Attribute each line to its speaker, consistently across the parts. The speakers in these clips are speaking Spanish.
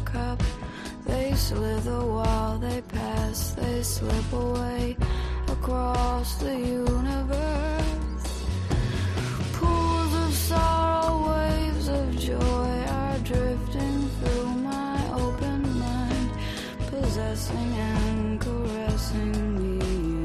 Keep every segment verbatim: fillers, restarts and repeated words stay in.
Speaker 1: cup. They slither while they pass, they slip away across the universe. Pools of sorrow, waves of joy are drifting through my open mind, possessing and caressing me.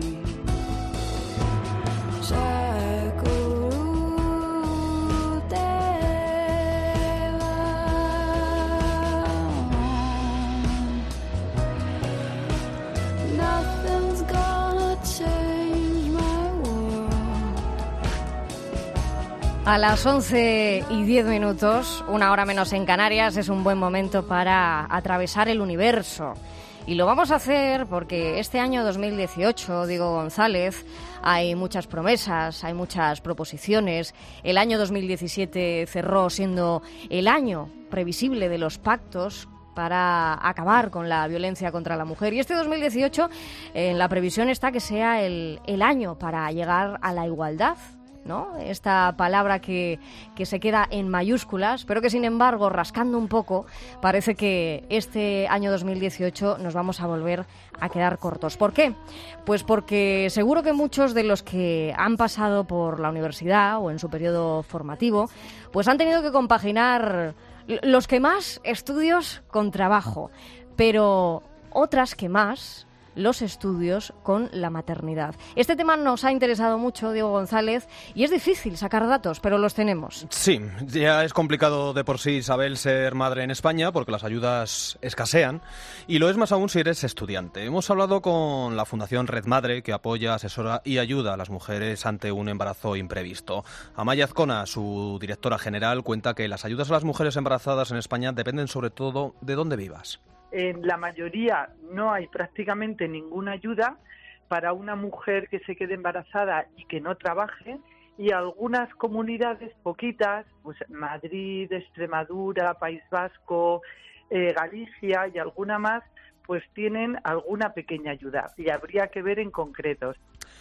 Speaker 2: A las once y diez minutos, una hora menos en Canarias, es un buen momento para atravesar el universo. Y lo vamos a hacer porque este año dos mil dieciocho, Diego González, hay muchas promesas, hay muchas proposiciones. El año dos mil diecisiete cerró siendo el año previsible de los pactos para acabar con la violencia contra la mujer. Y este dos mil dieciocho, en la previsión está que sea el, el año para llegar a la igualdad, ¿no? Esta palabra que, que se queda en mayúsculas, pero que sin embargo, rascando un poco, parece que este año dos mil dieciocho nos vamos a volver a quedar cortos. ¿Por qué? Pues porque seguro que muchos de los que han pasado por la universidad o en su periodo formativo, pues han tenido que compaginar los que más estudios con trabajo, pero otras que más los estudios con la maternidad. Este tema nos ha interesado mucho, Diego González, y es difícil sacar datos, pero los tenemos.
Speaker 3: Sí, ya es complicado de por sí, Isabel, ser madre en España porque las ayudas escasean, y lo es más aún si eres estudiante. Hemos hablado con la Fundación Red Madre, que apoya, asesora y ayuda a las mujeres ante un embarazo imprevisto. Amaya Azcona, su directora general, cuenta que las ayudas a las mujeres embarazadas en España dependen sobre todo de dónde vivas.
Speaker 4: En la mayoría no hay prácticamente ninguna ayuda para una mujer que se quede embarazada y que no trabaje, y algunas comunidades, poquitas, pues Madrid, Extremadura, País Vasco, eh, Galicia y alguna más, pues tienen alguna pequeña ayuda, y habría que ver en concretos.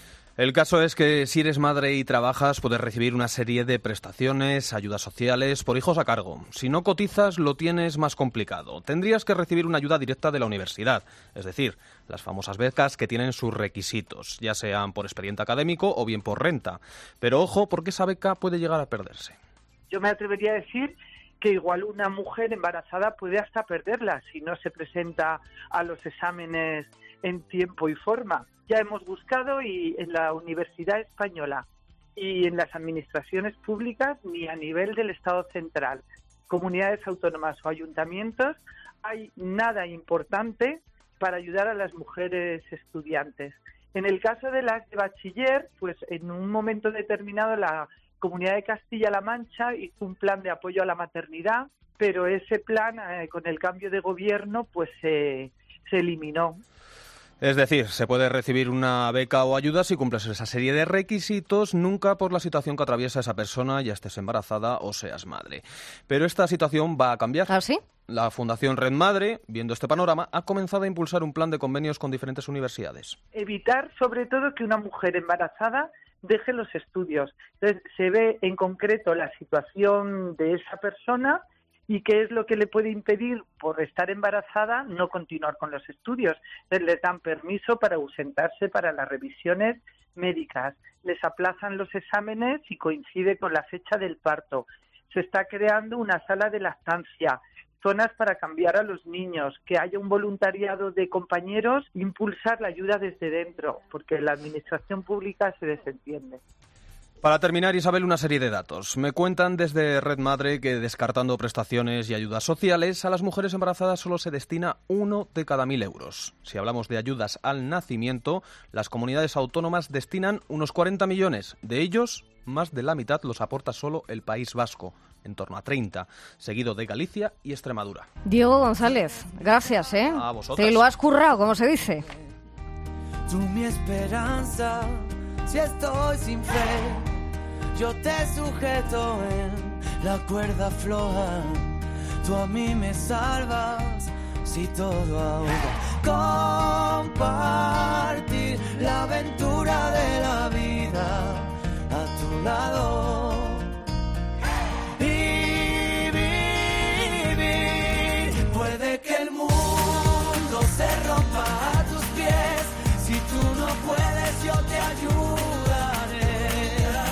Speaker 3: El caso es que si eres madre y trabajas, puedes recibir una serie de prestaciones, ayudas sociales por hijos a cargo. Si no cotizas, lo tienes más complicado. Tendrías que recibir una ayuda directa de la universidad, es decir, las famosas becas que tienen sus requisitos, ya sean por expediente académico o bien por renta. Pero ojo, porque esa beca puede llegar a perderse.
Speaker 4: Yo me atrevería a decir que igual una mujer embarazada puede hasta perderla si no se presenta a los exámenes en tiempo y forma. Ya hemos buscado, y en la Universidad Española y en las administraciones públicas, ni a nivel del Estado central, comunidades autónomas o ayuntamientos, hay nada importante para ayudar a las mujeres estudiantes. En el caso de las de bachiller, pues en un momento determinado la Comunidad de Castilla-La Mancha hizo un plan de apoyo a la maternidad, pero ese plan, eh, con el cambio de gobierno, pues eh, se eliminó.
Speaker 3: Es decir, se puede recibir una beca o ayuda si cumples esa serie de requisitos, nunca por la situación que atraviesa esa persona, ya estés embarazada o seas madre. Pero esta situación va a cambiar.
Speaker 2: ¿Ah, sí?
Speaker 3: La Fundación Red Madre, viendo este panorama, ha comenzado a impulsar un plan de convenios con diferentes universidades.
Speaker 4: Evitar, sobre todo, que una mujer embarazada deje los estudios. Entonces, se ve en concreto la situación de esa persona y qué es lo que le puede impedir, por estar embarazada, no continuar con los estudios. Entonces, les dan permiso para ausentarse para las revisiones médicas, les aplazan los exámenes y coincide con la fecha del parto. Se está creando una sala de lactancia, zonas para cambiar a los niños, que haya un voluntariado de compañeros, impulsar la ayuda desde dentro, porque la administración pública se desentiende.
Speaker 3: Para terminar, Isabel, una serie de datos. Me cuentan desde Red Madre que, descartando prestaciones y ayudas sociales, a las mujeres embarazadas solo se destina uno de cada mil euros. Si hablamos de ayudas al nacimiento, las comunidades autónomas destinan unos cuarenta millones. De ellos, más de la mitad los aporta solo el País Vasco, en torno a treinta, seguido de Galicia y Extremadura.
Speaker 2: Diego González, gracias, ¿eh?
Speaker 3: A vosotras.
Speaker 2: Te lo has currado, como se dice.
Speaker 5: Tú mi esperanza, si estoy sin fe, yo te sujeto en la cuerda floja. Tú a mí me salvas si todo ahoga. Compartir la aventura de la vida a tu lado. Y vivir, puede que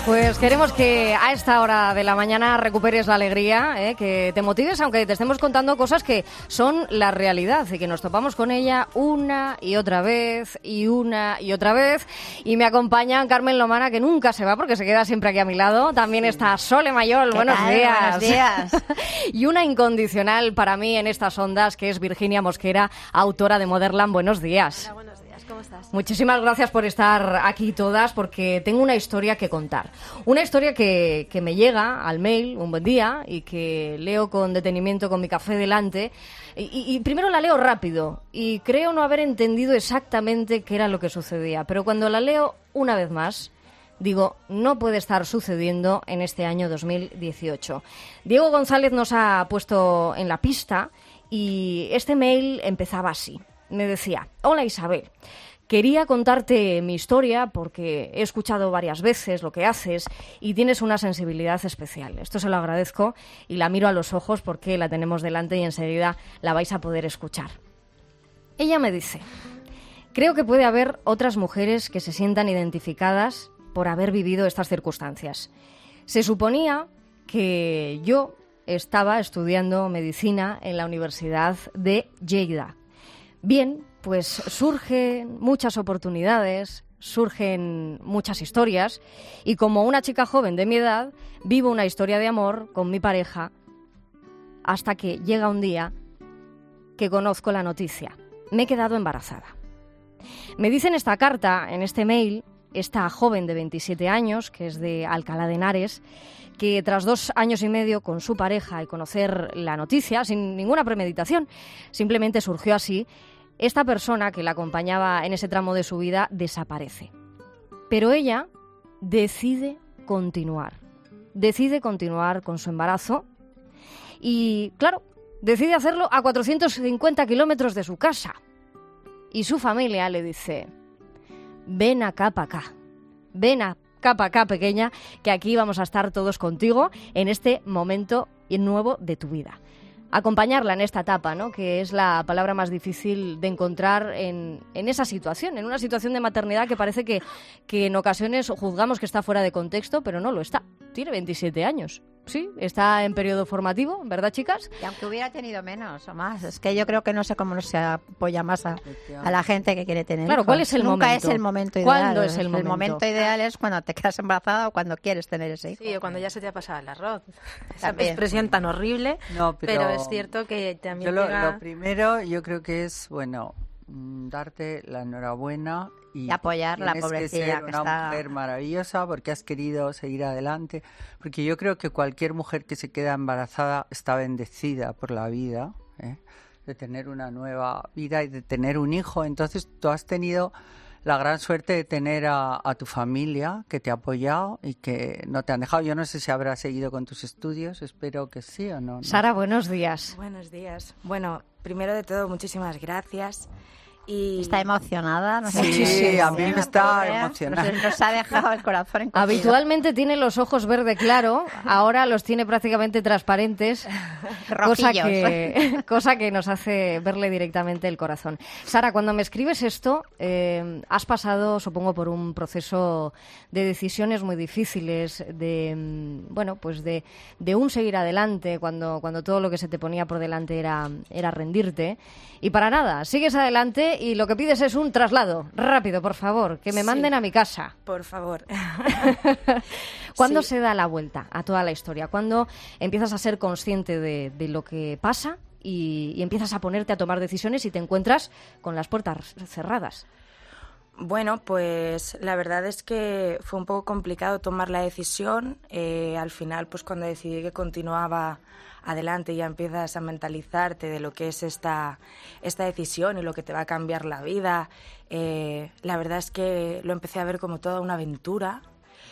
Speaker 2: Pues queremos que a esta hora de la mañana recuperes la alegría, ¿eh? Que te motives, aunque te estemos contando cosas que son la realidad y que nos topamos con ella una y otra vez y una y otra vez. Y me acompañan Carmen Lomana, que nunca se va porque se queda siempre aquí a mi lado. También está Sole Mayol, buenos
Speaker 6: tal?
Speaker 2: días.
Speaker 6: Buenos días.
Speaker 2: Y una incondicional para mí en estas ondas, que es Virginia Mosquera, autora de Motherland. Buenos días.
Speaker 6: Hola, buenos días. ¿Cómo estás?
Speaker 2: Muchísimas gracias por estar aquí todas, porque tengo una historia que contar. Una historia que, que me llega al mail un buen día y que leo con detenimiento con mi café delante. Y, y, y primero la leo rápido y creo no haber entendido exactamente qué era lo que sucedía. Pero cuando la leo una vez más, digo, no puede estar sucediendo en este año dos mil dieciocho. Diego González nos ha puesto en la pista y este mail empezaba así. Me decía: hola Isabel, quería contarte mi historia porque he escuchado varias veces lo que haces y tienes una sensibilidad especial. Esto se lo agradezco y la miro a los ojos porque la tenemos delante y enseguida la vais a poder escuchar. Ella me dice: creo que puede haber otras mujeres que se sientan identificadas por haber vivido estas circunstancias. Se suponía que yo estaba estudiando medicina en la Universidad de Lleida. Bien, pues surgen muchas oportunidades, surgen muchas historias y como una chica joven de mi edad, vivo una historia de amor con mi pareja hasta que llega un día que conozco la noticia. Me he quedado embarazada. Me dice en esta carta, en este mail, esta joven de veintisiete años, que es de Alcalá de Henares, que tras dos años y medio con su pareja y conocer la noticia, sin ninguna premeditación, simplemente surgió así, esta persona que la acompañaba en ese tramo de su vida desaparece. Pero ella decide continuar, decide continuar con su embarazo y, claro, decide hacerlo a cuatrocientos cincuenta kilómetros de su casa. Y su familia le dice: ven acá para acá, ven acá para acá, pequeña, que aquí vamos a estar todos contigo en este momento nuevo de tu vida. Acompañarla en esta etapa, ¿no? Que es la palabra más difícil de encontrar en, en esa situación, en una situación de maternidad que parece que, que en ocasiones juzgamos que está fuera de contexto, pero no lo está. Tiene veintisiete años. Sí, está en periodo formativo, ¿verdad, chicas?
Speaker 6: Y aunque hubiera tenido menos o más, es que yo creo que no sé cómo se apoya más a, a la gente que quiere tener
Speaker 2: Claro,
Speaker 6: hijos.
Speaker 2: ¿cuál es el
Speaker 6: Nunca
Speaker 2: momento?
Speaker 6: es el momento ideal.
Speaker 2: ¿Cuándo es el momento?
Speaker 6: El momento ideal es cuando te quedas embarazada o cuando quieres tener ese hijo.
Speaker 7: Sí, o cuando ya se te ha pasado el arroz. Esa
Speaker 6: También.
Speaker 7: expresión tan horrible,
Speaker 8: No, pero,
Speaker 7: pero es cierto que también
Speaker 8: yo lo,
Speaker 7: llega-
Speaker 8: lo primero yo creo que es, bueno, mm, darte la enhorabuena y,
Speaker 6: Y apoyar la
Speaker 8: tienes
Speaker 6: pobrecilla
Speaker 8: que ser
Speaker 6: que
Speaker 8: una
Speaker 6: está-
Speaker 8: mujer maravillosa porque has querido seguir adelante, porque yo creo que cualquier mujer que se queda embarazada está bendecida por la vida, ¿eh? De tener una nueva vida y de tener un hijo. Entonces tú has tenido la gran suerte de tener a, a tu familia que te ha apoyado y que no te han dejado. Yo no sé si habrás seguido con tus estudios, espero que sí o no, ¿no?
Speaker 2: Sara, buenos días.
Speaker 7: Buenos días. Bueno, primero de todo, muchísimas gracias. Y
Speaker 6: Está emocionada, no sé
Speaker 8: Sí,
Speaker 6: si-
Speaker 8: a mí me
Speaker 6: la
Speaker 8: está
Speaker 6: pobre,
Speaker 8: emocionando.
Speaker 6: Nos, nos ha dejado el corazón encogido.
Speaker 2: Habitualmente tiene los ojos verde claro, ahora los tiene prácticamente transparentes, cosa
Speaker 6: Rojillos.
Speaker 2: que, cosa que nos hace verle directamente el corazón. Sara, cuando me escribes esto, eh, has pasado, supongo, por un proceso de decisiones muy difíciles, de mm, bueno, pues de, de un seguir adelante cuando, cuando todo lo que se te ponía por delante era, era rendirte. Y para nada, sigues adelante y lo que pides es un traslado. Rápido, por favor, que me
Speaker 7: Sí.
Speaker 2: manden a mi casa.
Speaker 7: por favor.
Speaker 2: ¿Cuándo
Speaker 7: Sí.
Speaker 2: se da la vuelta a toda la historia? ¿Cuándo empiezas a ser consciente de, de lo que pasa y, y empiezas a ponerte a tomar decisiones y te encuentras con las puertas cerradas?
Speaker 7: Bueno, pues la verdad es que fue un poco complicado tomar la decisión. Eh, al final, pues cuando decidí que continuaba adelante, ya empiezas a mentalizarte de lo que es esta, esta decisión y lo que te va a cambiar la vida. Eh, la verdad es que lo empecé a ver como toda una aventura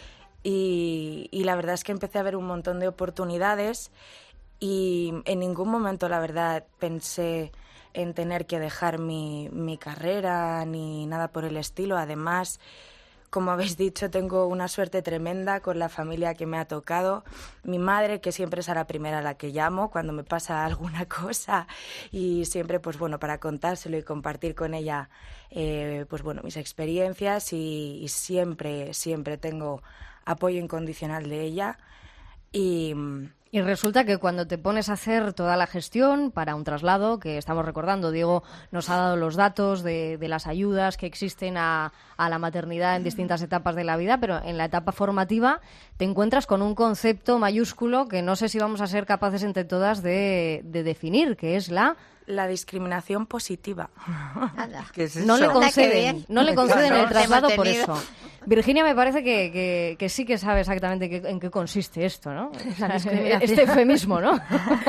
Speaker 7: y, y la verdad es que empecé a ver un montón de oportunidades y en ningún momento, la verdad, pensé en tener que dejar mi, mi carrera ni nada por el estilo. Además, como habéis dicho, tengo una suerte tremenda con la familia que me ha tocado. Mi madre, que siempre es a la primera a la que llamo cuando me pasa alguna cosa y siempre, pues bueno, para contárselo y compartir con ella, eh, pues bueno, mis experiencias y, y siempre, siempre tengo apoyo incondicional de ella y...
Speaker 2: Y resulta que cuando te pones a hacer toda la gestión para un traslado, que estamos recordando, Diego nos ha dado los datos de, de las ayudas que existen a, a la maternidad en distintas etapas de la vida, pero en la etapa formativa te encuentras con un concepto mayúsculo que no sé si vamos a ser capaces entre todas de, de definir, que es la...
Speaker 7: La discriminación positiva.
Speaker 8: ¿Qué es eso?
Speaker 2: No le
Speaker 6: Anda, qué
Speaker 2: conceden,
Speaker 6: bien.
Speaker 2: no le conceden el
Speaker 6: Hemos
Speaker 2: traslado por
Speaker 6: tenido.
Speaker 2: eso. Virginia me parece que, que, que sí que sabe exactamente qué- en qué consiste esto, ¿no? Este eufemismo, ¿no?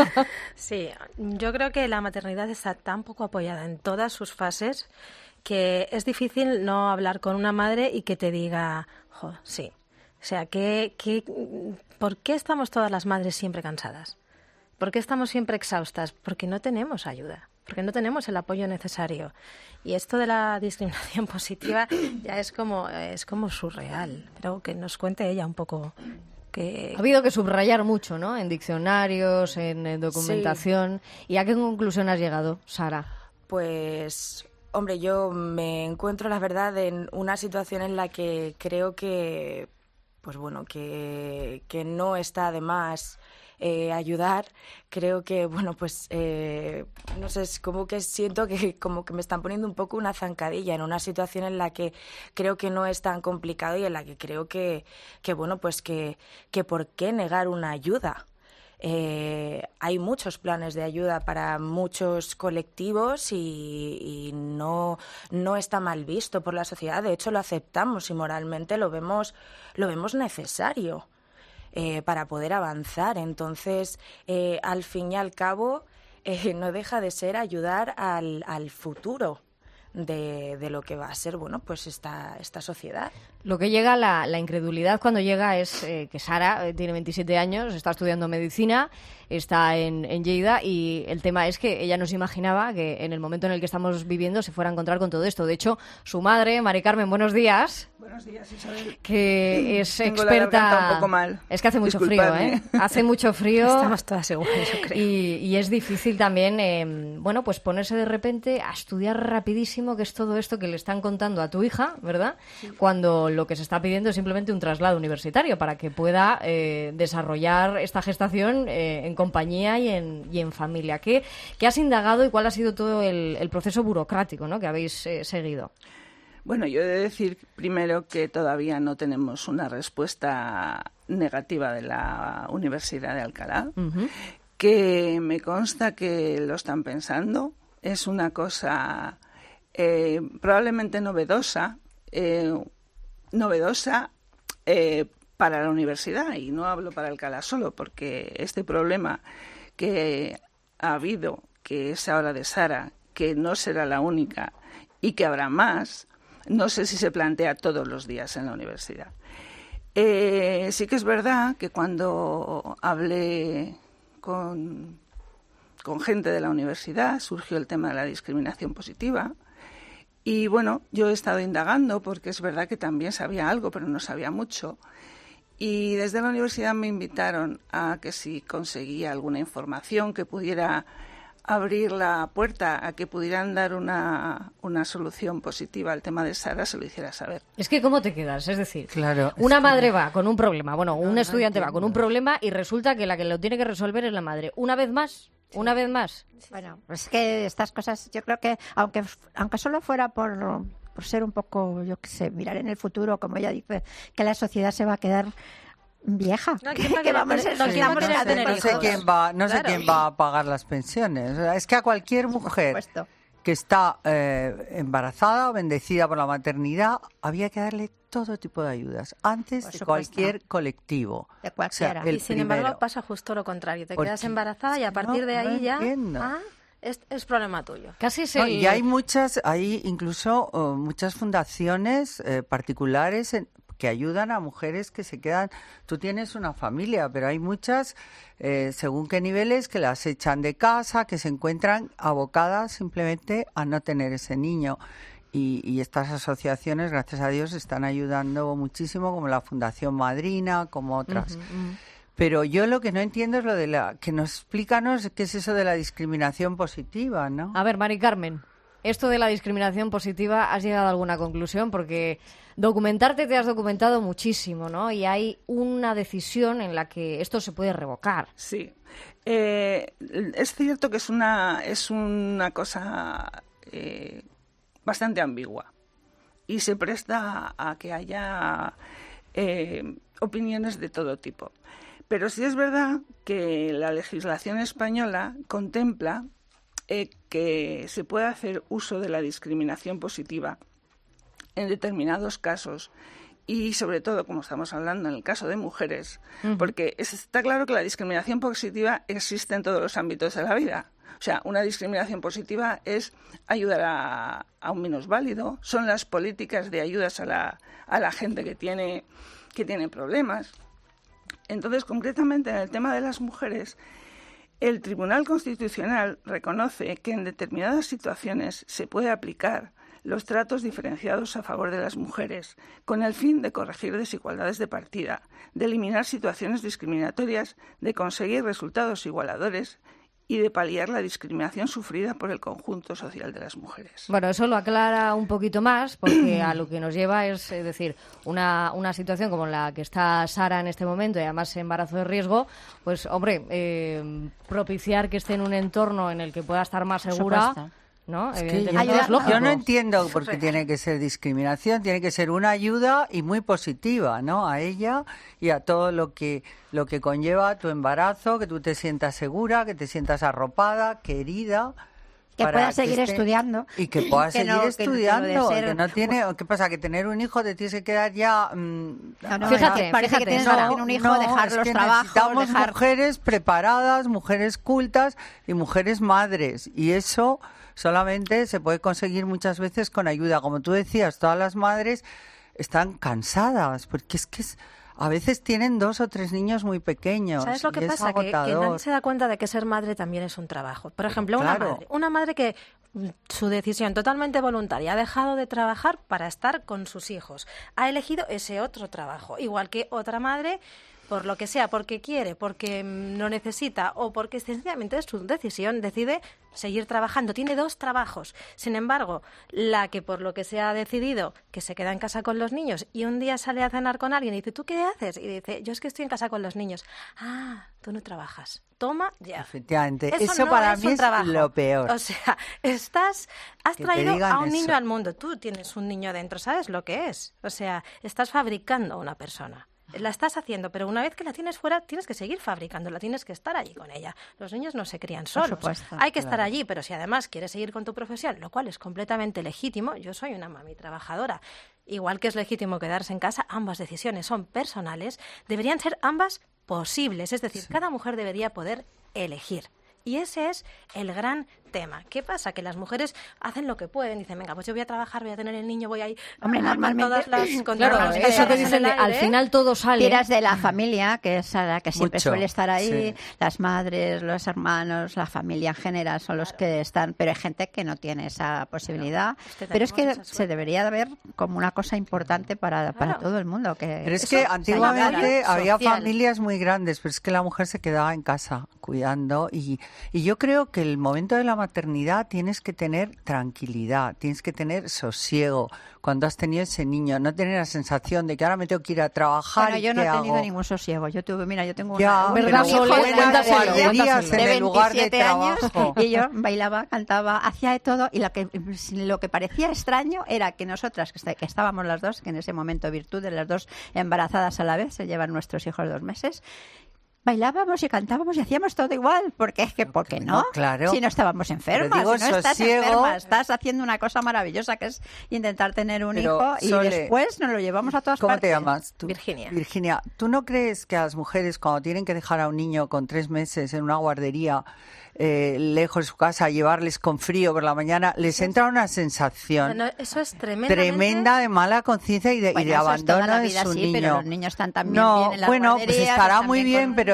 Speaker 9: Sí, yo creo que la maternidad está tan poco apoyada en todas sus fases que es difícil no hablar con una madre y que te diga, jo, sí. O sea, que, que, ¿por qué estamos todas las madres siempre cansadas? ¿Por qué estamos siempre exhaustas? Porque no tenemos ayuda, porque no tenemos el apoyo necesario. Y esto de la discriminación positiva ya es como, es como surreal. Pero que nos cuente ella un poco. Que...
Speaker 2: Ha habido que subrayar mucho, ¿no? En diccionarios, en, eh, documentación. ¿Y a qué conclusión has llegado, Sara?
Speaker 7: Pues, hombre, yo me encuentro, la verdad, en una situación en la que creo que, pues bueno, que, que no está de más eh, ayudar. Creo que, bueno, pues, eh, no sé, es como que siento que como que me están poniendo un poco una zancadilla en una situación en la que creo que no es tan complicado y en la que creo que, que bueno, pues que, que por qué negar una ayuda. Eh, hay muchos planes de ayuda para muchos colectivos y, y no, no está mal visto por la sociedad. De hecho, lo aceptamos y moralmente lo vemos, lo vemos necesario eh, para poder avanzar. Entonces, eh, al fin y al cabo, eh, no deja de ser ayudar al, al futuro de, de lo que va a ser, bueno, pues esta, esta sociedad.
Speaker 2: Lo que llega, la, la incredulidad cuando llega es eh, que Sara eh, tiene veintisiete años, está estudiando medicina, está en, en Lleida y el tema es que ella no se imaginaba que en el momento en el que estamos viviendo se fuera a encontrar con todo esto. De hecho, su madre, Mari Carmen, buenos días.
Speaker 10: Buenos días, Isabel.
Speaker 2: Que es
Speaker 10: Tengo la
Speaker 2: experta...
Speaker 10: garganta un poco mal.
Speaker 2: Es que hace mucho frío,
Speaker 10: Disculpadme.
Speaker 2: ¿eh? Hace mucho frío.
Speaker 9: Estamos todas iguales, yo creo.
Speaker 2: Y, y es difícil también, eh, bueno, pues ponerse de repente a estudiar rapidísimo qué es todo esto que le están contando a tu hija, ¿verdad? Sí. Cuando lo que se está pidiendo es simplemente un traslado universitario para que pueda eh, desarrollar esta gestación eh, en compañía y en, y en familia. ¿Qué, ¿Qué has indagado y cuál ha sido todo el, el proceso burocrático, ¿no?, que habéis eh, seguido?
Speaker 10: Bueno, yo he de decir primero que todavía no tenemos una respuesta negativa de la Universidad de Alcalá, uh-huh. que me consta que lo están pensando. Es una cosa eh, probablemente novedosa, eh, novedosa eh, para la universidad, y no hablo para Alcalá solo, porque este problema que ha habido, que es ahora de Sara, que no será la única y que habrá más, no sé si se plantea todos los días en la universidad. Eh, sí que es verdad que cuando hablé con, con gente de la universidad surgió el tema de la discriminación positiva. Y bueno, yo he estado indagando porque es verdad que también sabía algo, pero no sabía mucho. Y desde la universidad me invitaron a que si conseguía alguna información que pudiera abrir la puerta a que pudieran dar una, una solución positiva al tema de Sara, se lo hiciera saber.
Speaker 2: Es que ¿cómo te quedas? Es decir,
Speaker 8: claro,
Speaker 2: una
Speaker 8: es
Speaker 2: madre
Speaker 8: que...
Speaker 2: va con un problema, bueno,
Speaker 8: no,
Speaker 2: un
Speaker 8: no
Speaker 2: estudiante
Speaker 8: entiendo.
Speaker 2: va con un problema y resulta que la que lo tiene que resolver es la madre. Una vez más, sí. una vez más.
Speaker 6: Bueno, pues es que estas cosas, yo creo que, aunque aunque solo fuera por, por ser un poco, yo qué sé, mirar en el futuro, como ella dice, que la sociedad se va a quedar vieja.
Speaker 9: No,
Speaker 6: que,
Speaker 9: que
Speaker 6: que vamos,
Speaker 9: tener,
Speaker 6: nos
Speaker 9: sí,
Speaker 6: quedamos
Speaker 9: no
Speaker 6: cada
Speaker 9: tener
Speaker 6: vez
Speaker 8: no sé
Speaker 6: más
Speaker 8: quién
Speaker 6: jóvenes.
Speaker 8: va, no sé
Speaker 6: Claro.
Speaker 8: quién va a pagar las pensiones. O sea, es que a cualquier mujer
Speaker 6: supuesto.
Speaker 8: que está eh, embarazada o bendecida por la maternidad había que darle todo tipo de ayudas antes
Speaker 6: Por
Speaker 8: de
Speaker 6: supuesto.
Speaker 8: cualquier colectivo.
Speaker 6: De cualquiera.
Speaker 8: O sea, el
Speaker 9: Y sin
Speaker 8: primero.
Speaker 9: embargo pasa justo lo contrario. Te
Speaker 8: Porque
Speaker 9: quedas embarazada y a partir
Speaker 8: no,
Speaker 9: de ahí
Speaker 8: no
Speaker 9: ya
Speaker 8: entiendo.
Speaker 9: ah, es, es problema tuyo.
Speaker 2: Casi es
Speaker 8: No,
Speaker 2: el...
Speaker 8: y hay muchas, hay incluso oh, muchas fundaciones eh, particulares en, que ayudan a mujeres que se quedan. Tú tienes una familia, pero hay muchas, eh, según qué niveles, que las echan de casa, que se encuentran abocadas simplemente a no tener ese niño. Y, y estas asociaciones, gracias a Dios, están ayudando muchísimo, como la Fundación Madrina, como otras.
Speaker 2: Uh-huh, uh-huh.
Speaker 8: Pero yo lo que no entiendo es lo de la... Que nos explícanos qué es eso de la discriminación positiva, ¿no?
Speaker 2: A ver, Mari Carmen. esto de la discriminación positiva, ¿has llegado a alguna conclusión? Porque documentarte te has documentado muchísimo, ¿no? Y hay una decisión en la que esto se puede revocar.
Speaker 10: Sí. Eh, es cierto que es una, es una cosa eh, bastante ambigua y se presta a que haya eh, opiniones de todo tipo. Pero sí es verdad que la legislación española contempla eh, que se puede hacer uso de la discriminación positiva en determinados casos y sobre todo, como estamos hablando en el caso de mujeres, uh-huh. porque está claro que la discriminación positiva existe en todos los ámbitos de la vida. O sea, una discriminación positiva es ayudar a, a un minusválido, son las políticas de ayudas a la, a la gente que tiene, que tiene problemas. Entonces, concretamente en el tema de las mujeres, el Tribunal Constitucional reconoce que en determinadas situaciones se puede aplicar los tratos diferenciados a favor de las mujeres, con el fin de corregir desigualdades de partida, de eliminar situaciones discriminatorias, de conseguir resultados igualadores y de paliar la discriminación sufrida por el conjunto social de las mujeres.
Speaker 2: Bueno, eso lo aclara un poquito más, porque a lo que nos lleva es, es decir, una, una situación como la que está Sara en este momento, y además embarazo de riesgo, pues, hombre, eh, propiciar que esté en un entorno en el que pueda estar más segura, ¿no?
Speaker 8: Es que yo, es lógico. Yo no entiendo por qué tiene que ser discriminación, tiene que ser una ayuda y muy positiva, ¿no? A ella y a todo lo que lo que conlleva tu embarazo, que tú te sientas segura, que te sientas arropada, querida.
Speaker 6: Que puedas seguir que esté, estudiando.
Speaker 8: Y que puedas que seguir no, estudiando. Que, no, que no tiene, ¿qué pasa? Que tener un hijo te tienes que quedar ya... Mmm,
Speaker 6: no, no, fíjate, parece fíjate, que tienes no, un hijo, no, dejar los trabajos...
Speaker 8: Necesitamos
Speaker 6: dejar...
Speaker 8: mujeres preparadas, mujeres cultas y mujeres madres. Y eso solamente se puede conseguir muchas veces con ayuda. Como tú decías, todas las madres están cansadas, porque es que es... A veces tienen dos o tres niños muy pequeños.
Speaker 9: ¿Sabes lo que pasa? Que, que nadie se da cuenta de que ser madre también es un trabajo. Por ejemplo, una
Speaker 8: claro.
Speaker 9: madre, una madre que su decisión totalmente voluntaria ha dejado de trabajar para estar con sus hijos. Ha elegido ese otro trabajo. Igual que otra madre, por lo que sea, porque quiere, porque lo necesita o porque sencillamente es su decisión, decide seguir trabajando. Tiene dos trabajos. Sin embargo, la que por lo que se ha decidido que se queda en casa con los niños y un día sale a cenar con alguien y dice, ¿tú qué haces? Y dice, yo es que estoy en casa con los niños. Ah, tú no trabajas. Toma ya.
Speaker 8: Efectivamente.
Speaker 9: Eso,
Speaker 8: eso
Speaker 9: no
Speaker 8: para
Speaker 9: es
Speaker 8: mí
Speaker 9: un
Speaker 8: es
Speaker 9: trabajo.
Speaker 8: Lo peor.
Speaker 9: O sea, estás, has
Speaker 8: que
Speaker 9: traído a un
Speaker 8: eso.
Speaker 9: niño al mundo. Tú tienes un niño dentro, ¿sabes lo que es? O sea, estás fabricando a una persona. La estás haciendo, pero una vez que la tienes fuera, tienes que seguir fabricándola, tienes que estar allí con ella. Los niños no se crían solos.
Speaker 6: Supuesto,
Speaker 9: Hay que
Speaker 6: claro.
Speaker 9: estar allí, pero si además quieres seguir con tu profesión, lo cual es completamente legítimo, yo soy una mami trabajadora. Igual que es legítimo quedarse en casa, ambas decisiones son personales, deberían ser ambas posibles. Es decir, sí. cada mujer debería poder elegir. Y ese es el gran tema. ¿Qué pasa? Que las mujeres hacen lo que pueden. Dicen, venga, pues yo voy a trabajar, voy a tener el niño, voy a ir...
Speaker 6: Hombre, normalmente...
Speaker 9: Todas las, con
Speaker 2: claro,
Speaker 9: todas las
Speaker 2: eso que dicen, de, al final todo sale.
Speaker 6: Tiras de la familia, que es la que siempre
Speaker 8: Mucho,
Speaker 6: suele estar ahí.
Speaker 8: sí.
Speaker 6: Las madres, los hermanos, la familia en general son los que están. Pero hay gente que no tiene esa posibilidad.
Speaker 9: Claro, es que
Speaker 6: pero es que
Speaker 9: esa
Speaker 6: se debería de ver como una cosa importante para, para
Speaker 9: Claro.
Speaker 6: todo el mundo. Que
Speaker 8: Pero es
Speaker 6: eso,
Speaker 8: que antiguamente había
Speaker 9: social.
Speaker 8: familias muy grandes, pero es que la mujer se quedaba en casa cuidando y, y yo creo que el momento de la maternidad tienes que tener tranquilidad, tienes que tener sosiego cuando has tenido ese niño, no tener la sensación de que ahora me tengo que ir a trabajar.
Speaker 6: Bueno,
Speaker 8: ¿y
Speaker 6: yo no
Speaker 8: qué
Speaker 6: he tenido
Speaker 8: hago?
Speaker 6: ningún sosiego. Yo tuve, mira, yo tengo
Speaker 8: Ya,
Speaker 6: una,
Speaker 2: ¿verdad,
Speaker 6: un hijo
Speaker 2: Sole?
Speaker 6: de
Speaker 2: Cuéntaselo,
Speaker 8: guarderías en
Speaker 6: de
Speaker 8: el lugar de
Speaker 6: veintisiete años
Speaker 8: trabajo.
Speaker 6: y yo bailaba, cantaba, hacía de todo y lo que lo que parecía extraño era que nosotras que, que estábamos las dos, que en ese momento virtud de las dos embarazadas a la vez, se llevan nuestros hijos dos meses. Bailábamos y cantábamos y hacíamos todo igual, porque es que, ¿por qué no?
Speaker 8: No, claro.
Speaker 6: Si no estábamos enfermas,
Speaker 8: Pero digo,
Speaker 6: si no estás
Speaker 8: sosiego.
Speaker 6: enferma, estás haciendo una cosa maravillosa que es intentar tener un
Speaker 8: Pero,
Speaker 6: hijo y
Speaker 8: Sole,
Speaker 6: después nos lo llevamos a todas
Speaker 8: ¿Cómo
Speaker 6: partes.
Speaker 8: te llamas tú?
Speaker 9: Virginia.
Speaker 8: Virginia, ¿tú no crees que a las mujeres cuando tienen que dejar a un niño con tres meses en una guardería eh, lejos de su casa, llevarles con frío por la mañana, les entra una sensación
Speaker 9: No, no, eso es tremendamente...
Speaker 8: tremenda de mala conciencia y de,
Speaker 6: Bueno,
Speaker 8: y de
Speaker 6: eso es toda
Speaker 8: abandono
Speaker 6: la
Speaker 8: de
Speaker 6: vida,
Speaker 8: su
Speaker 6: sí,
Speaker 8: niño?
Speaker 6: pero los niños están también
Speaker 8: no,
Speaker 6: bien en las
Speaker 8: bueno, pues
Speaker 6: guarderías,
Speaker 8: estará
Speaker 6: están
Speaker 8: muy
Speaker 6: bien
Speaker 8: bien,
Speaker 6: con-
Speaker 8: pero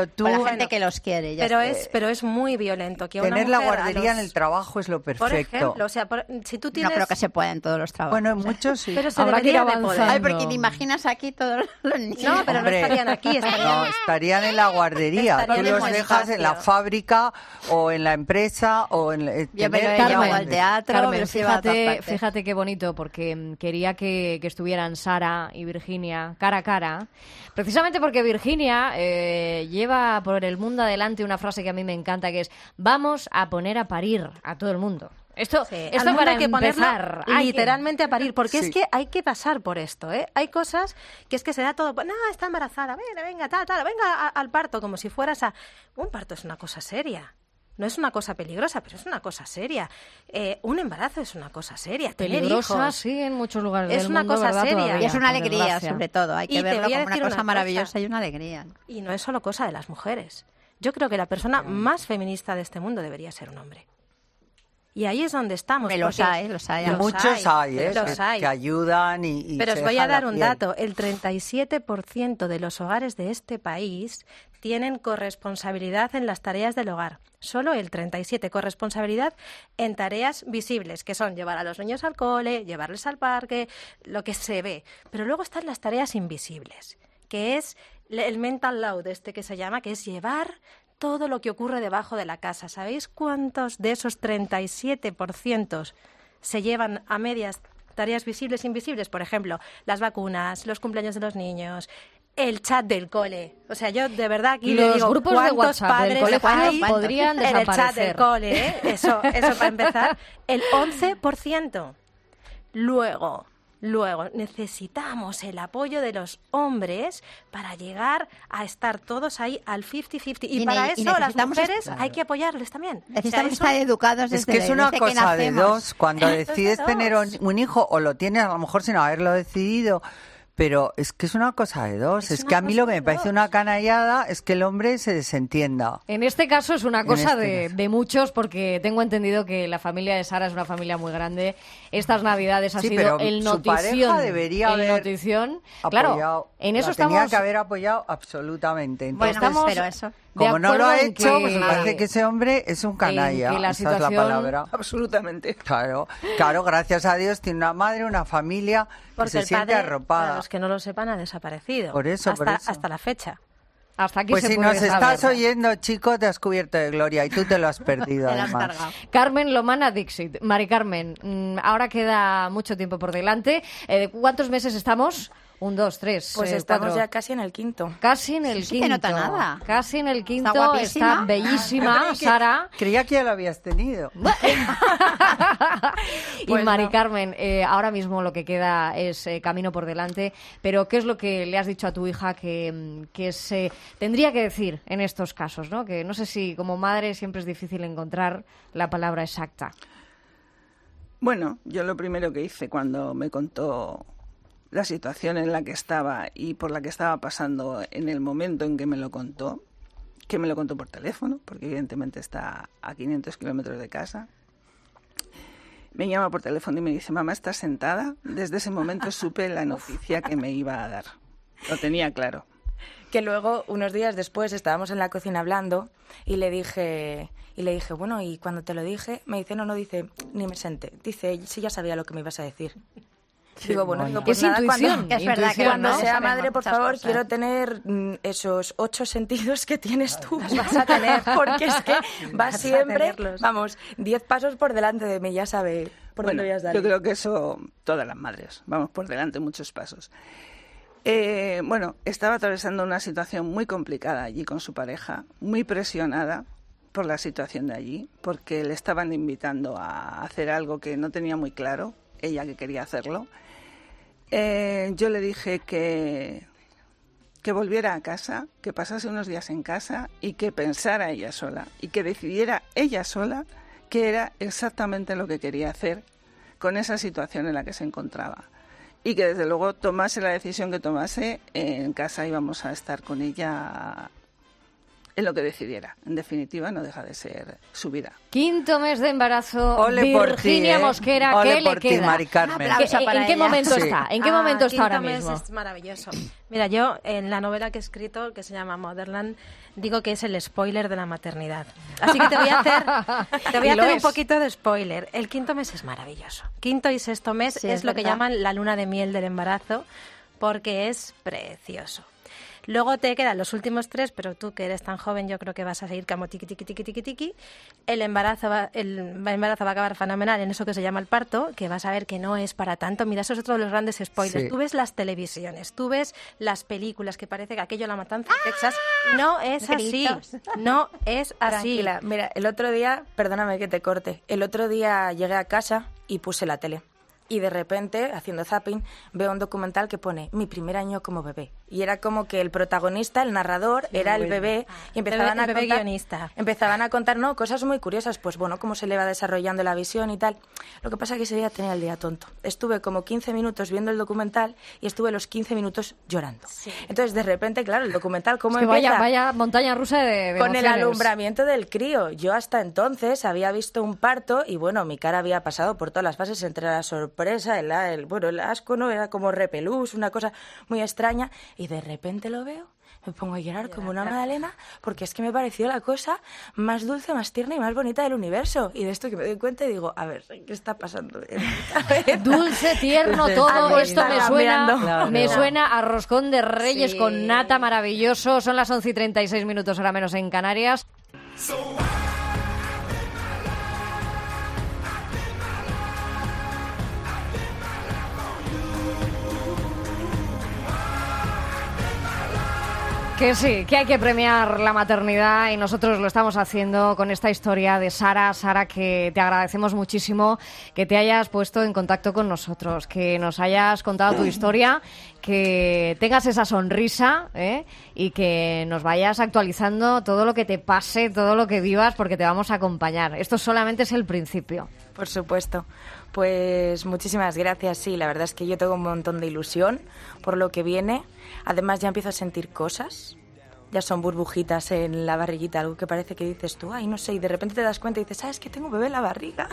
Speaker 8: pero tú...
Speaker 6: Por la gente que los quiere. Ya
Speaker 9: Pero
Speaker 6: está.
Speaker 9: es, pero es muy violento que
Speaker 8: Tener
Speaker 9: una
Speaker 8: la
Speaker 9: mujer a
Speaker 8: guardería
Speaker 9: los-
Speaker 8: en el trabajo es lo perfecto.
Speaker 9: Por ejemplo, o sea, por- si tú tienes...
Speaker 6: No creo que se pueda en todos los trabajos.
Speaker 8: Bueno, en muchos sí.
Speaker 9: Pero se
Speaker 2: Habrá que ir
Speaker 9: debería de poder.
Speaker 2: avanzando.
Speaker 6: Ay, porque te imaginas aquí todos los niños.
Speaker 9: No, pero
Speaker 8: Hombre,
Speaker 9: no estarían aquí, estarían...
Speaker 8: no, estarían en la guardería.
Speaker 9: Estarían
Speaker 8: Tú
Speaker 9: en
Speaker 8: los
Speaker 9: un
Speaker 8: dejas en la
Speaker 9: espacio.
Speaker 8: fábrica o en la empresa o en... eh,
Speaker 6: Yo me lo
Speaker 8: tener-
Speaker 6: he llevado
Speaker 2: Carmen,
Speaker 6: al teatro, me
Speaker 2: Carmen,
Speaker 6: los he llevado a todas
Speaker 2: fíjate,
Speaker 6: partes.
Speaker 2: fíjate qué bonito, porque mm, quería que, que estuvieran Sara y Virginia cara a cara, precisamente porque Virginia eh, lleva por el mundo adelante una frase que a mí me encanta, que es: vamos a poner a parir a todo el mundo. Esto,
Speaker 9: Sí,
Speaker 2: esto
Speaker 9: al mundo
Speaker 2: para
Speaker 9: hay que ponerlo
Speaker 2: empezar, hay que-
Speaker 9: literalmente a parir, porque
Speaker 8: Sí.
Speaker 9: es que hay que pasar por esto, ¿eh? Hay cosas que es que se da todo, no, está embarazada, venga, venga, tal, tal, venga a- al parto, como si fueras a... Un parto es una cosa seria. No es una cosa peligrosa, pero es una cosa seria. Eh, un embarazo es una cosa seria. Tener
Speaker 2: Peligrosa,
Speaker 9: hijos.
Speaker 2: sí, en muchos lugares
Speaker 9: Es
Speaker 2: del
Speaker 9: una
Speaker 2: mundo,
Speaker 9: cosa
Speaker 2: ¿verdad?
Speaker 9: seria.
Speaker 2: Todavía,
Speaker 6: Y es una
Speaker 2: por
Speaker 6: alegría,
Speaker 2: desgracia.
Speaker 6: sobre todo. Hay
Speaker 9: Y
Speaker 6: que
Speaker 9: te
Speaker 6: verlo
Speaker 9: voy a
Speaker 6: como una
Speaker 9: decir
Speaker 6: cosa
Speaker 9: una
Speaker 6: maravillosa
Speaker 9: cosa.
Speaker 6: y una alegría.
Speaker 9: Y no es solo cosa de las mujeres. Yo creo que la persona más feminista de este mundo debería ser un hombre. Y ahí es donde estamos.
Speaker 6: Me los
Speaker 9: porque
Speaker 6: hay, los hay.
Speaker 8: Y
Speaker 9: los
Speaker 8: muchos hay, ¿eh?
Speaker 9: los
Speaker 8: que,
Speaker 9: hay.
Speaker 8: que ayudan y, y
Speaker 9: Pero
Speaker 8: se
Speaker 9: os voy a
Speaker 8: dejan
Speaker 9: dar
Speaker 8: la
Speaker 9: un
Speaker 8: piel.
Speaker 9: dato. El treinta y siete por ciento de los hogares de este país tienen corresponsabilidad en las tareas del hogar. Solo el treinta y siete por ciento corresponsabilidad en tareas visibles, que son llevar a los niños al cole, llevarles al parque, lo que se ve. Pero luego están las tareas invisibles, que es el mental load este que se llama, que es llevar todo lo que ocurre debajo de la casa. ¿Sabéis cuántos de esos treinta y siete por ciento se llevan a medias tareas visibles e invisibles? Por ejemplo, las vacunas, los cumpleaños de los niños, el chat del cole. O sea, yo de verdad aquí le
Speaker 2: Los
Speaker 9: digo,
Speaker 2: grupos de
Speaker 9: ¿cuántos
Speaker 2: WhatsApp del
Speaker 9: padres
Speaker 2: colegio
Speaker 9: hay
Speaker 2: podrían
Speaker 9: en el chat
Speaker 2: desaparecer?
Speaker 9: del cole? ¿eh? Eso, eso para empezar. El once por ciento. Luego... Luego, necesitamos el apoyo de los hombres para llegar a estar todos ahí al cincuenta cincuenta. Y,
Speaker 6: Y
Speaker 9: para
Speaker 6: ne- y
Speaker 9: eso las
Speaker 6: necesitamos
Speaker 9: mujeres
Speaker 6: estar-
Speaker 9: hay que apoyarles también.
Speaker 6: Necesitamos
Speaker 9: O sea,
Speaker 6: estar educados desde
Speaker 8: Es que es
Speaker 6: desde
Speaker 8: una
Speaker 6: que
Speaker 8: cosa de
Speaker 6: nacemos.
Speaker 8: dos. Cuando
Speaker 9: Es de
Speaker 8: decides
Speaker 9: dos.
Speaker 8: tener un, un hijo, o lo tienes a lo mejor sin haberlo decidido, pero es que es una cosa de dos.
Speaker 9: Es
Speaker 8: Es,
Speaker 9: una
Speaker 8: que a mí
Speaker 9: cosa
Speaker 8: lo que
Speaker 9: de
Speaker 8: me parece
Speaker 9: dos.
Speaker 8: una canallada es que el hombre se desentienda.
Speaker 2: En este caso es una
Speaker 8: En
Speaker 2: cosa
Speaker 8: este
Speaker 2: de,
Speaker 8: caso.
Speaker 2: de muchos, porque tengo entendido que la familia de Sara es una familia muy grande. Estas Navidades ha
Speaker 8: Sí,
Speaker 2: sido
Speaker 8: pero
Speaker 2: el
Speaker 8: su
Speaker 2: notición.
Speaker 8: pareja debería
Speaker 2: el
Speaker 8: haber
Speaker 2: notición. Claro,
Speaker 8: Apoyado.
Speaker 2: en eso
Speaker 8: La
Speaker 2: estamos.
Speaker 8: tenía que haber apoyado absolutamente.
Speaker 6: Bueno,
Speaker 8: Entonces,
Speaker 2: estamos
Speaker 6: pero eso.
Speaker 2: de
Speaker 8: como no lo
Speaker 2: acuerdo
Speaker 8: ha
Speaker 2: en
Speaker 8: hecho,
Speaker 2: que-
Speaker 8: pues me parece que ese hombre es un canalla.
Speaker 2: que la
Speaker 8: Esa es la
Speaker 2: situación-
Speaker 8: palabra.
Speaker 10: Absolutamente.
Speaker 8: Claro, claro, gracias a Dios tiene una madre, una familia que
Speaker 9: porque
Speaker 8: se
Speaker 9: el
Speaker 8: siente
Speaker 9: padre, para
Speaker 8: arropada.
Speaker 9: los que no lo sepan, ha desaparecido.
Speaker 8: Por eso,
Speaker 9: hasta,
Speaker 8: por eso.
Speaker 9: hasta la fecha.
Speaker 2: Hasta aquí
Speaker 8: Pues
Speaker 2: se
Speaker 8: si
Speaker 2: puede
Speaker 8: nos estás
Speaker 2: saber.
Speaker 8: oyendo, chico, te has cubierto de gloria y tú te lo has perdido,
Speaker 6: Te lo has
Speaker 8: además.
Speaker 6: cargado.
Speaker 2: Carmen Lomana Dixit. Mari Carmen, mm, ahora queda mucho tiempo por delante. Eh, ¿Cuántos meses estamos? Un, dos, tres,
Speaker 7: Pues
Speaker 2: eh,
Speaker 7: estamos
Speaker 2: cuatro.
Speaker 7: ya casi en el quinto.
Speaker 2: Casi en el
Speaker 6: Sí,
Speaker 2: quinto.
Speaker 6: que nota nada.
Speaker 2: Casi en el quinto.
Speaker 6: guapísima.
Speaker 2: Está bellísima,
Speaker 8: Creí que-
Speaker 2: Sara.
Speaker 8: Creía que ya lo habías tenido.
Speaker 2: y
Speaker 7: Pues
Speaker 2: Mari
Speaker 7: no.
Speaker 2: Carmen, eh, ahora mismo lo que queda es eh, camino por delante, pero ¿qué es lo que le has dicho a tu hija que, mm, que se tendría que decir en estos casos? ¿No? Que no sé si como madre siempre es difícil encontrar la palabra exacta.
Speaker 10: Bueno, yo lo primero que hice cuando me contó la situación en la que estaba y por la que estaba pasando en el momento en que me lo contó, que me lo contó por teléfono, porque evidentemente está a quinientos kilómetros de casa, me llama por teléfono y me dice, mamá, ¿estás sentada? Desde ese momento supe la noticia que me iba a dar. Lo tenía claro.
Speaker 7: Que luego, unos días después, estábamos en la cocina hablando y le dije, y le dije, bueno, y cuando te lo dije, me dice, no, no, dice, ni me senté. Dice, sí, ya sabía lo que me ibas a decir. Digo, bueno, digo, pues
Speaker 2: Es
Speaker 7: nada,
Speaker 2: intuición,
Speaker 7: cuando,
Speaker 6: es verdad que
Speaker 2: intuición,
Speaker 7: cuando
Speaker 2: ¿no?
Speaker 7: sea
Speaker 6: Sabemos
Speaker 7: madre, por
Speaker 6: muchas
Speaker 7: favor,
Speaker 6: cosas.
Speaker 7: quiero tener mm, esos ocho sentidos que tienes tú. Los vas a tener, porque es que vas
Speaker 9: Vas a
Speaker 7: siempre,
Speaker 9: tenerlos.
Speaker 7: vamos, diez pasos por delante de mí, ya sabe por
Speaker 10: Bueno,
Speaker 7: dónde voy a dar.
Speaker 10: yo creo que eso, todas las madres, vamos por delante muchos pasos. Eh, bueno, estaba atravesando una situación muy complicada allí con su pareja, muy presionada por la situación de allí, porque le estaban invitando a hacer algo que no tenía muy claro, ella que quería hacerlo. Eh, yo le dije que, que volviera a casa, que pasase unos días en casa y que pensara ella sola y que decidiera ella sola qué era exactamente lo que quería hacer con esa situación en la que se encontraba. Y que desde luego tomase la decisión que tomase, en casa íbamos a estar con ella en lo que decidiera. En definitiva, no deja de ser su vida.
Speaker 2: Quinto mes de embarazo,
Speaker 8: Ole por
Speaker 2: Virginia
Speaker 8: ti, ¿eh?
Speaker 2: Mosquera,
Speaker 8: Ole
Speaker 2: ¿qué le
Speaker 8: por ti,
Speaker 2: queda?
Speaker 8: Mari Carmen.
Speaker 2: ¿Qué-
Speaker 6: aplauso
Speaker 2: ¿En,
Speaker 6: para
Speaker 2: en qué
Speaker 6: ella.
Speaker 2: momento
Speaker 8: Sí.
Speaker 2: está? ¿En qué
Speaker 9: Ah,
Speaker 2: momento está ahora
Speaker 9: quinto mes
Speaker 2: mismo?
Speaker 9: Es maravilloso. Mira, yo en la novela que he escrito, que se llama Motherland, digo que es el spoiler de la maternidad. Así que te voy a hacer, te voy a
Speaker 2: Y lo
Speaker 9: hacer un
Speaker 2: es.
Speaker 9: poquito de spoiler. El quinto mes es maravilloso. Quinto y sexto mes
Speaker 6: Sí,
Speaker 9: es,
Speaker 6: es
Speaker 9: lo que
Speaker 6: verdad.
Speaker 9: llaman la luna de miel del embarazo, porque es precioso. Luego te quedan los últimos tres, pero tú que eres tan joven, yo creo que vas a seguir como tiqui, tiqui, tiqui, tiqui, tiqui. El embarazo, va, el embarazo va a acabar fenomenal en eso que se llama el parto, que vas a ver que no es para tanto. Mira, eso es otro de los grandes spoilers.
Speaker 8: Sí.
Speaker 9: Tú ves las televisiones, tú ves las películas, que parece que aquello La Matanza de Texas. No es así.
Speaker 6: Gritos.
Speaker 9: No es así.
Speaker 7: Tranquila, mira, el otro día, perdóname que te corte, el otro día llegué a casa y puse la tele. Y de repente, haciendo zapping, veo un documental que pone Mi primer año como bebé. Y era como que el protagonista, el narrador, era el bebé. Y empezaban
Speaker 9: bebé-
Speaker 7: a
Speaker 9: bebé
Speaker 7: contar,
Speaker 9: guionista.
Speaker 7: Empezaban a contar, no, cosas muy curiosas. Pues bueno, cómo se le va desarrollando la visión y tal. Lo que pasa es que ese día tenía el día tonto. Estuve como quince minutos viendo el documental y estuve los quince minutos llorando. Entonces, de repente, claro, el documental, ¿cómo
Speaker 2: Es que
Speaker 7: empieza?
Speaker 2: vaya, vaya montaña rusa de, de
Speaker 7: Con el
Speaker 2: emociones.
Speaker 7: alumbramiento del crío. Yo hasta entonces había visto un parto y bueno, mi cara había pasado por todas las fases entre la sorpresa, el, el bueno, el asco, ¿no? Era como repelús, una cosa muy extraña. Y de repente lo veo, me pongo a llorar como una magdalena porque es que me pareció la cosa más dulce, más tierna y más bonita del universo. Y de esto que me doy cuenta y digo, a ver, ¿qué está pasando?
Speaker 2: Dulce, tierno, todo
Speaker 7: Algo
Speaker 2: esto
Speaker 7: está
Speaker 2: me suena,
Speaker 7: cambiando.
Speaker 2: me
Speaker 8: Claro.
Speaker 2: suena a roscón de reyes
Speaker 6: Sí.
Speaker 2: con nata maravilloso. Son las once y treinta y seis minutos, ahora menos en Canarias. Que sí, que hay que premiar la maternidad y nosotros lo estamos haciendo con esta historia de Sara. Sara, que te agradecemos muchísimo que te hayas puesto en contacto con nosotros, que nos hayas contado tu historia, que tengas esa sonrisa, ¿eh? Y que nos vayas actualizando todo lo que te pase, todo lo que vivas, porque te vamos a acompañar. Esto solamente es el principio.
Speaker 7: Por supuesto. Pues muchísimas gracias. Sí, la verdad es que yo tengo un montón de ilusión por lo que viene. Además ya empiezo a sentir cosas. Ya son burbujitas en la barriguita, algo que parece que dices tú, ay, no sé, y de repente te das cuenta y dices, ¿sabes que tengo bebé en la barriga?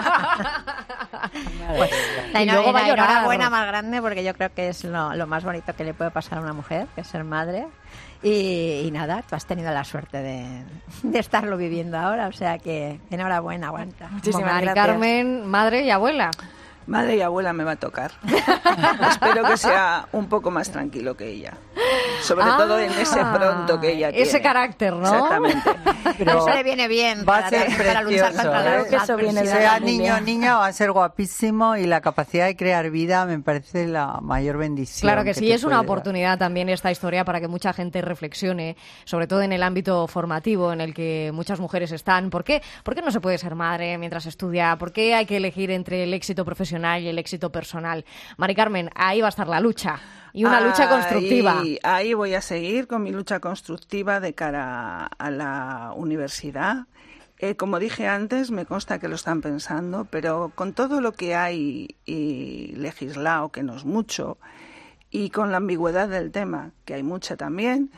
Speaker 6: Pues, la,
Speaker 2: Y luego va a
Speaker 6: la
Speaker 2: llorar.
Speaker 6: enhorabuena más grande porque yo creo que es lo, lo más bonito que le puede pasar a una mujer, que es ser madre. Y, y nada, tú has tenido la suerte de, de estarlo viviendo ahora, o sea que enhorabuena, aguanta.
Speaker 7: Muchísimas
Speaker 2: Mari
Speaker 7: gracias.
Speaker 2: Carmen, madre y abuela.
Speaker 10: Madre y abuela me va a tocar. Espero que sea un poco más tranquilo que ella. Sobre
Speaker 2: Ah,
Speaker 10: todo en ese pronto que ella tiene.
Speaker 2: ese carácter, ¿no?
Speaker 10: Exactamente.
Speaker 6: Pero eso le viene bien
Speaker 8: va a
Speaker 6: para,
Speaker 8: ser
Speaker 6: para luchar
Speaker 8: precioso,
Speaker 6: contra
Speaker 8: ¿eh?
Speaker 6: las
Speaker 7: Creo que eso viene de la
Speaker 8: Sea
Speaker 7: familia.
Speaker 8: niño o niña, va a ser guapísimo y la capacidad de crear vida me parece la mayor bendición.
Speaker 2: Claro que sí,
Speaker 8: te
Speaker 2: es una
Speaker 8: puede dar.
Speaker 2: oportunidad también esta historia para que mucha gente reflexione, sobre todo en el ámbito formativo en el que muchas mujeres están. ¿Por qué? ¿Por qué no se puede ser madre mientras estudia? ¿Por qué hay que elegir entre el éxito profesional y el éxito personal? Mari Carmen, ahí va a estar la lucha. Y una lucha
Speaker 10: Ahí-
Speaker 2: constructiva.
Speaker 10: Ahí voy a seguir con mi lucha constructiva de cara a la universidad. Eh, como dije antes, me consta que lo están pensando, pero con todo lo que hay y legislado, que no es mucho, y con la ambigüedad del tema, que hay mucha también,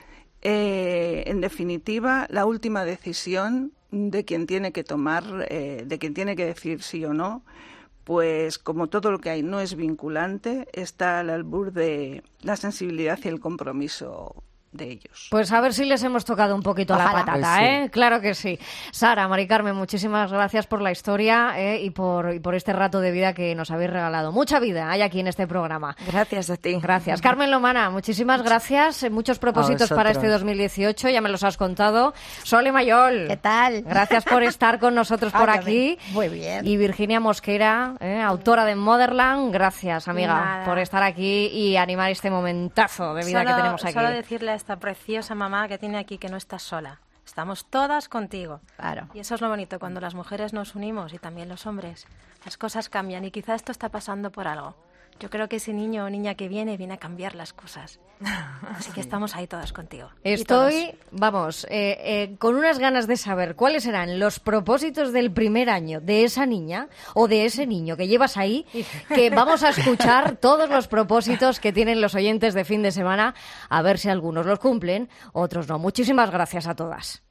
Speaker 10: eh, en definitiva, la última decisión de quien tiene que tomar, eh, de quien tiene que decir sí o no, pues como todo lo que hay no es vinculante, está al albur de la sensibilidad y el compromiso de ellos.
Speaker 2: Pues a ver si les hemos tocado un poquito
Speaker 6: Ojalá.
Speaker 2: la patata,
Speaker 8: Pues sí.
Speaker 2: ¿eh? Claro que sí. Sara, Mari Carmen, muchísimas gracias por la historia, ¿eh? y, por, y por este rato de vida que nos habéis regalado. Mucha vida hay aquí en este programa.
Speaker 7: Gracias a ti.
Speaker 2: Gracias. Carmen Lomana, muchísimas gracias. Eh, Muchos propósitos
Speaker 8: A
Speaker 2: para
Speaker 8: vosotros.
Speaker 2: este dos mil dieciocho, ya me los has contado. Sole Mayol.
Speaker 6: ¿Qué tal?
Speaker 2: Gracias por estar con nosotros por
Speaker 6: Ah,
Speaker 2: aquí.
Speaker 6: también. Muy bien.
Speaker 2: Y Virginia Mosquera, eh, autora de Motherland, gracias, amiga,
Speaker 9: Nada.
Speaker 2: por estar aquí y animar este momentazo de vida
Speaker 9: solo,
Speaker 2: que tenemos aquí.
Speaker 9: Solo decirle a esta preciosa mamá que tiene aquí que no estás sola. Estamos todas contigo.
Speaker 6: Claro.
Speaker 9: Y eso es lo bonito, cuando las mujeres nos unimos y también los hombres, las cosas cambian y quizá esto está pasando por algo. Yo creo que ese niño o niña que viene, viene a cambiar las cosas. Así que estamos ahí todas contigo.
Speaker 2: Estoy, vamos, eh, eh, con unas ganas de saber cuáles serán los propósitos del primer año de esa niña o de ese niño que llevas ahí, que vamos a escuchar todos los propósitos que tienen los oyentes de fin de semana, a ver si algunos los cumplen, otros no. Muchísimas gracias a todas.